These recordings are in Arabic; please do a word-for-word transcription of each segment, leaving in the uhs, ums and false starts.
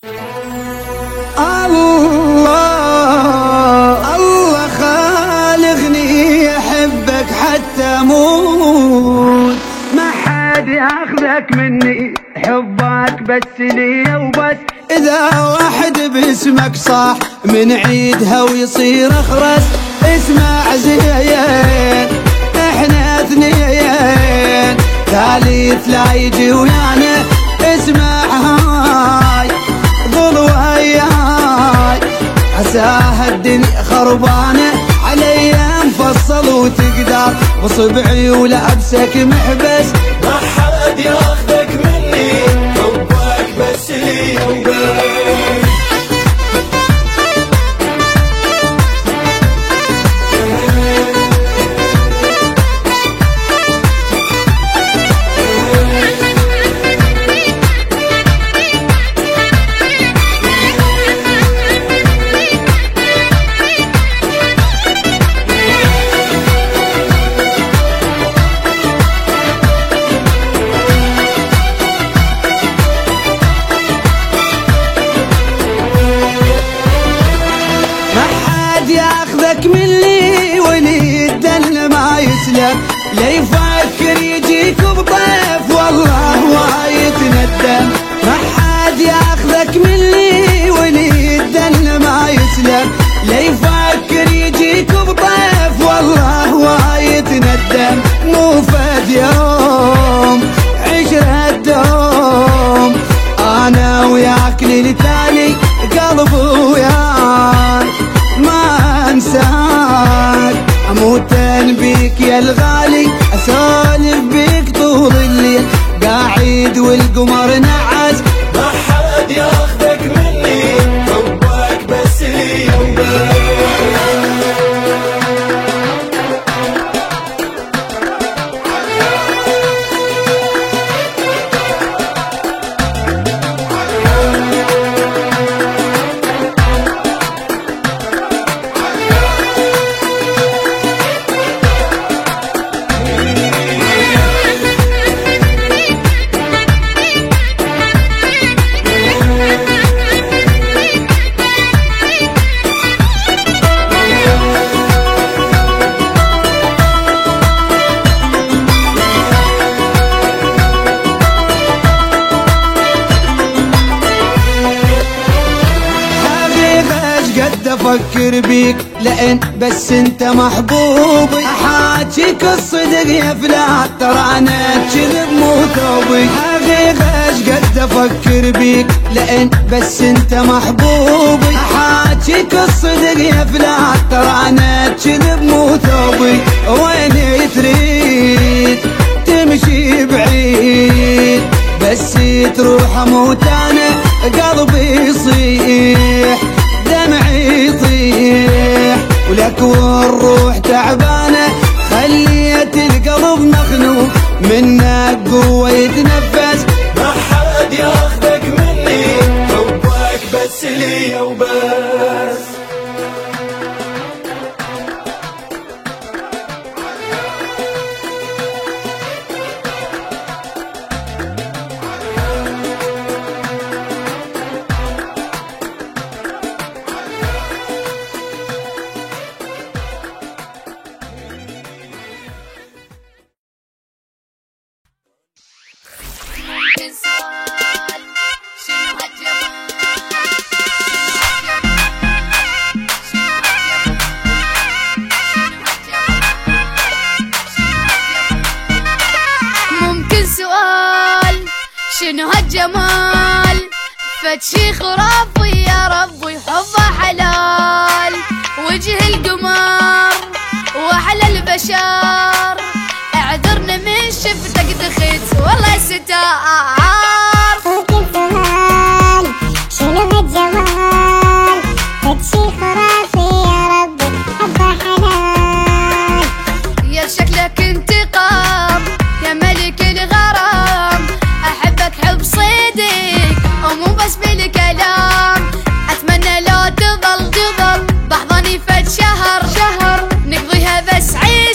الله الله خالقني احبك حتى اموت، ما حد ياخذك مني حبك بس لي وبس. اذا واحد باسمك صاح من عيدها ويصير اخرس، اسمع زين احنا اثنين ثالث لا يجي ويانا، اسمع هاي ظل وياي عساها الدنيا خربانه علي مفصل وتقدر بصبعي ولابسك محبس، ما حد ياخذك مني حبك بس لي وبس. مني ولي الدل ما يسلم، لا يفكر يجيك بطيف والله وايد ندم. ما حد ياخذك مني ولي الدل ما يسلم، لا يفكر يجيك بطيف والله وايد ندم. مو فد يوم عشرة دوم انا وياك للتالي قلبي وياك ما انساك، اموت بيك يا الغالي اسولف بيك طول الليل قاعد والقمر نعس، ما حد ياخذك مني حبك بس لي وبس. افكر بيك لان بس انت محبوبي، احاجيك الصدق يا فلان ترى انا كذب مو ثوبي. حقيقة ايش قد افكر بيك لان بس انت محبوبي، احاجيك الصدق يا فلان ترى انا كذب مو ثوبي. وين تريد تمشي بعيد بس تروح اموت انا قلبي يصيح دمعي يطيح ولك والروح تعبانه خليت القلب مخنوق منك قوه يتنفس، ما حد ياخذك مني حبك بس لي وبس. شنو هالجمال فد شي خرافي يا ربي حبه حلال، وجه القمر واحلى البشر اعذرنا من شفتك دخيت والله ستار. ممكن سؤال شنو هالجمال فد شي خرافي يا ربي حبه حلال، يا شكلك انتقام يا ملك الغرام احبك حب صدق ومو بس بالكلام، اتمنى لو تظل تظل بحضني فد شهر شهر نقضيها بس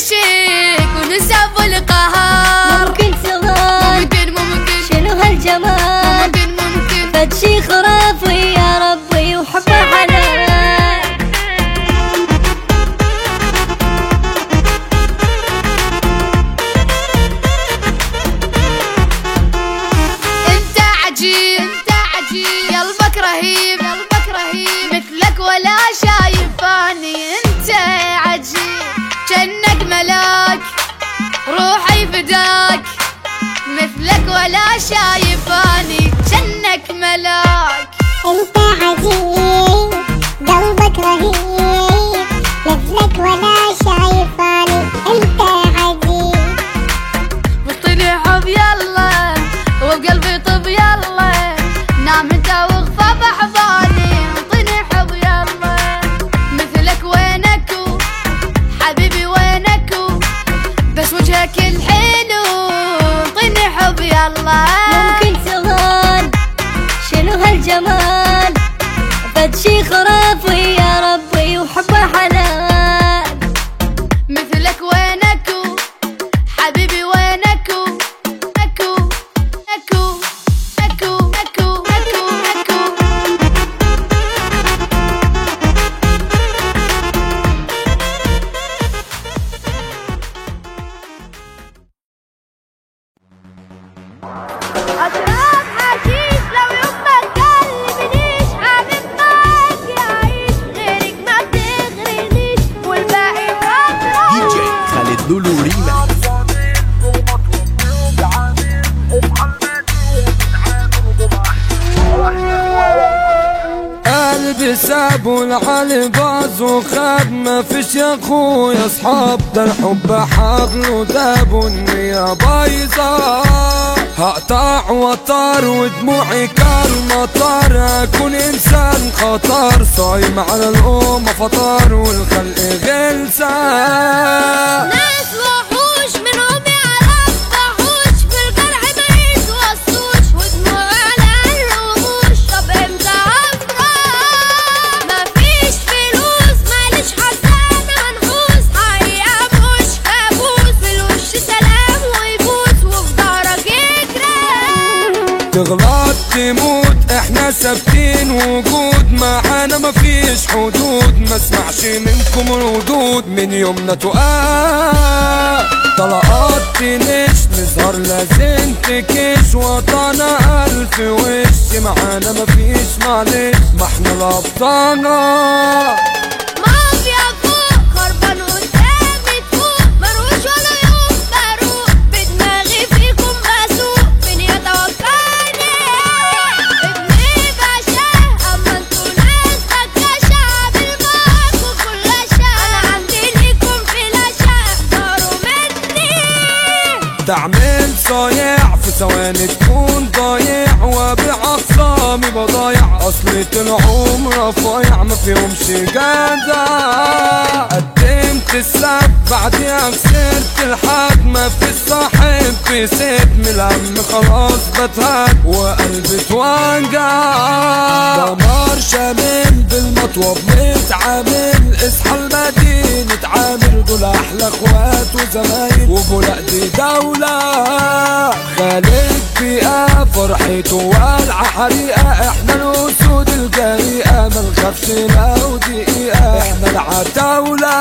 عيشك وننسى بالقهر. ممكن سؤال ممكن ممكن شنو هالجمال عجيب قلبك رهيب قلبك رهيب مثلك ولا شايفاني انت عجيب جنك ملاك روحي فداك مثلك ولا شايفاني جنك ملاك انت عجيب قلبك رهيب مثلك ولا شايفاني انت عجيب بطني حب يلا وبقلبي طب يلا نام انت واغفى باحضاني بطني حب يلا مثلك وينكو حبيبي وينكو بس وجهك الحلو بطني حب يلا ممكن سؤال شنو هالجمال فد شي خرافي يا ربي وحبه حلال مثلك وينكو حبيبي وينكو اكو اكو اكو اكو اكو اكو أشرب حشيش لو يوم ما تكلمنيش حابب معاك يعيش غيرك ما بتغرنيش والباقي فترة دي جي خالد لولو ريماكس. قلبي سابوا العلي باظ وخاب ما فيش يا اخويا اصحاب ده الحب حبله داب والنية بايظة هقطع وطار ودموعي كالمطر اكون انسان خطر صايم على الامة فطار والخلق غلسة ناس وحوش منهم يعرف وحوش في الجرح ما يتوصوش ودموع على الرموش طب امتى افرح مفيش فلوس ماليش حسانة منحوس حقيقة مش كابوس في الوش سلام ويبوس وفي ضهرك يجري تغلط تموت احنا ثابتين وجود معانا مفيش حدود ما اسمعش منكم ردود من يومنا تقال طلقات تنش نظهر لازم تكش وطنا الف وش معانا مفيش معلش ما احنا الابطالة مافيا فوق خربان قدامي تفوق مروش ولا يوم بروق بدماغي فيكم بسوق مين يتوقعني ابني باشا اما انتوا ناس بكاشة بالماكو كل شا انا عندي ليكم فلاشة اختاروا مني تعمل صايع في ثواني تكون ضايع وابيع اخصامي بضايع اصلي العمر رفايع ما فيهمش جدع قدمت السب بعديها خسرت الحد ما في الصاحب في ست من الهم خلاص بتهد وقلبي اتوجع دمار شامل بالمطوب متعامل اصحى المدينة اتعامل دول احلى اخوات وزمايل وبولا دي دولة خالد بيئة فرحته والعة حريقة احنا الاسود الجريئة ما نخافش لو دقيقة احنا العتاولة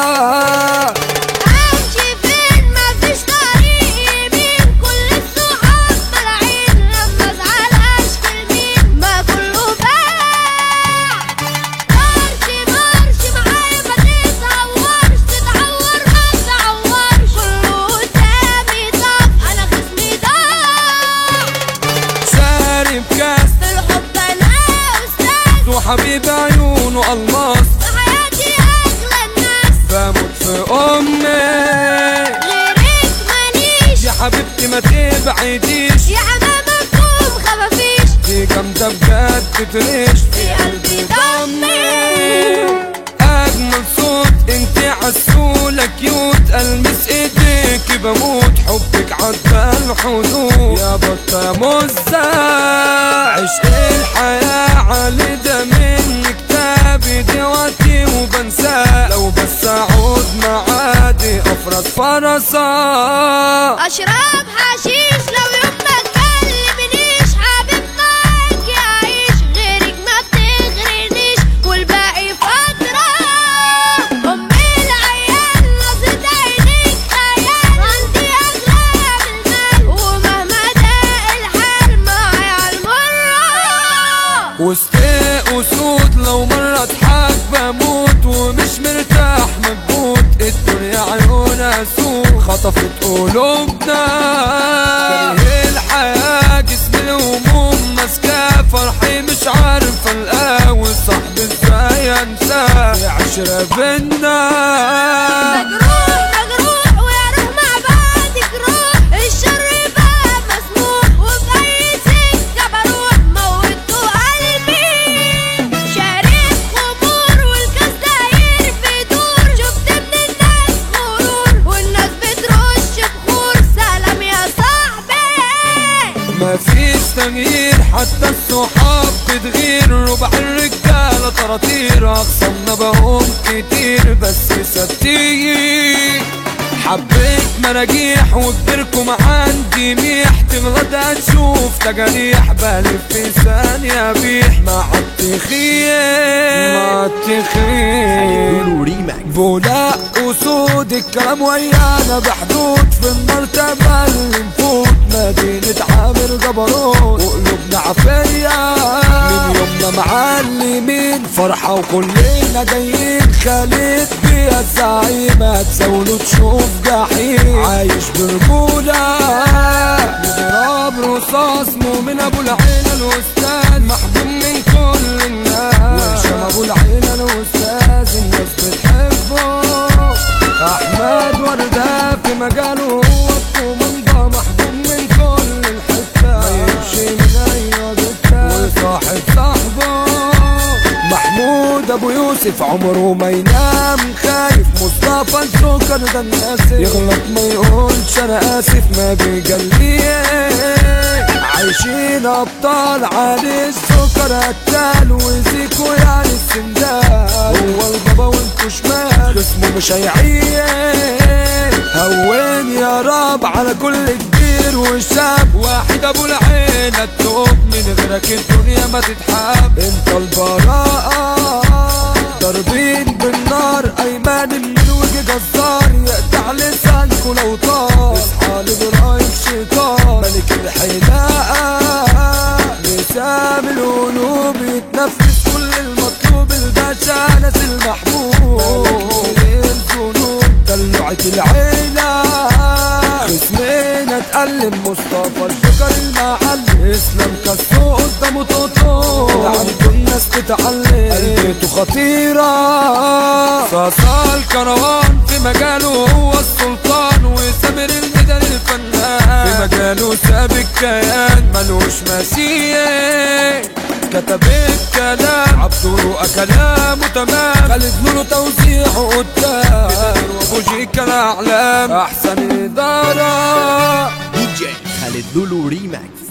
امشي فين مفيش طريق يمين كل الصحاب طالعين لما ازعل اشكي مين ما كله باع مارش مارش معايا ما تتهورش تتعور ما تتعورش كله قدامي طب انا خصمي ضاع شارب كاس في الحب انا استاذ وحبيب عيونه الماس في حياتي اغلى الناس بموت في امي غيرك ماليش يا حبيبتي ما تبعديش يا حمامكم خفافيش دي جامدة بجد تريش في قلبي ضمي اجمل صوت انت عسولة كيوت المس ايديكي بموت حبك عدى الحدود يا بطة مزة عشق الحياة علي ده من كتابي دلوقتي وبنساه لو بس اعود معادي افرض فرصة اشرب حشيش لو يوم ما تكلمنيش حابب معاك يعيش غيرك ما بتغرنيش والباقي فترة ام العيال نظرة عينيك خيال عندي اغلى من المال ومهما ضاق الحال معايا عالمرة وسط اسود لو مرة اضحك بموت ومش مرتاح مبهوت الدنيا عيونها سود خطفت قلوبنا كاره الحياة جسم الهموم ماسكاه فرحي مش عارف القاه وصاحبي ازاي انساه يا عشرة بينا مجروح مجروح ويا روح مع بعضك روح الشر بقى مسموح وفي اي سكة بروح موتوا قلبي شارب خمور والكاس داير بيدور شفت من الناس غرور والناس بترش بخور سلام يا صاحبي مفيش تغيير حتى الصحاب بتغير ربع الرجالة طراطير أقسمنا بقوم كتير بس ثابتين حبيت مراجيح وكبركم عندي ميح تغلط هتشوف تجاريح بلف في ثانية بيح مع التخيل مع التخيل بولاق وسود الكلام ويانا بحدود في المرتبة اللي نفوت مدينة عامر جبروت وقلوبنا عافية من يومنا معلمين فرحة وكلنا جايين خالد بيها الزعيم هتزاوله تشوف جحيم عايش برجولة نضرب رصاص مؤمن ابو العيلة الاستاذ محبوب من كل الناس وهشام ابو العيلة الاستاذ الناس بتحبه احمد وردة في مجاله هو الكومندا محبوب من كل الحتة ما يمشي من اي دكة وصاحب صاحبه محمود ابو يوسف عمره ما ينام خايف مصطفى السكر ده الناسف يغلط ما يقولش انا اسف ما بيجليه عايشين ابطال علي السكر قتال وزيكو يعني السندال هو البابا وانتو شمال جسمه مش هيعيش هون يا رب على كل كبير وشاب واحد ابو العين التوب من غيرك الدنيا ما تتحب انت البراءة ضاربين بالنار ايمان من وجه جزار يقطع لسانكو لو طار اصحى لبرايك شيطان ملك الحلاقة لسام القلوب يتنفس كل المطلوب الباشا ناس المحبوب الذنوب دلوعة العيلة خصمنا اتألم مصطفى السكر المعلم اسلام كسو قدامه توتو عنده الناس تتعلم قلبته خطيرة صاصا الكروان في مجاله هو السلطان وسامر الميدان الفنان في مجاله ساب الكيان ملوش مثيل كتب الكلام عبدو كلامه تمام خالد لولو توزيعه قدام وابو جيكا الاعلام احسن اداره دي جي خالد لولو ريماكس.